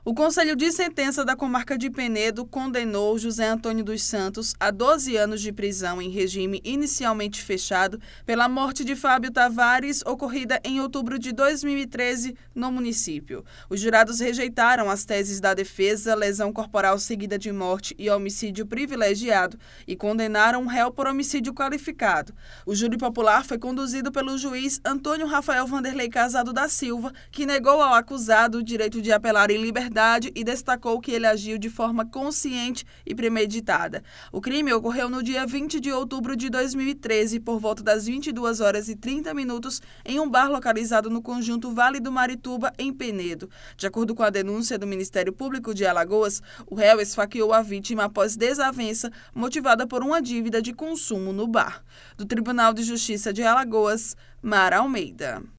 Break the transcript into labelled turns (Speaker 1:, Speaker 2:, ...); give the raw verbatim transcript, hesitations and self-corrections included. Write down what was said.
Speaker 1: O Conselho de Sentença da Comarca de Penedo condenou José Antônio dos Santos a doze anos de prisão em regime inicialmente fechado pela morte de Fábio Tavares, ocorrida em outubro de dois mil e treze no município. Os jurados rejeitaram as teses da defesa, lesão corporal seguida de morte e homicídio privilegiado e condenaram o réu por homicídio qualificado. O júri popular foi conduzido pelo juiz Antônio Rafael Vanderlei Casado da Silva, que negou ao acusado o direito de apelar em liberdade e destacou que ele agiu de forma consciente e premeditada. O crime ocorreu no dia vinte de outubro de dois mil e treze, por volta das vinte e duas horas e trinta minutos, em um bar localizado no conjunto Vale do Marituba, em Penedo. De acordo com a denúncia do Ministério Público de Alagoas, o réu esfaqueou a vítima após desavença motivada por uma dívida de consumo no bar. Do Tribunal de Justiça de Alagoas, Mara Almeida.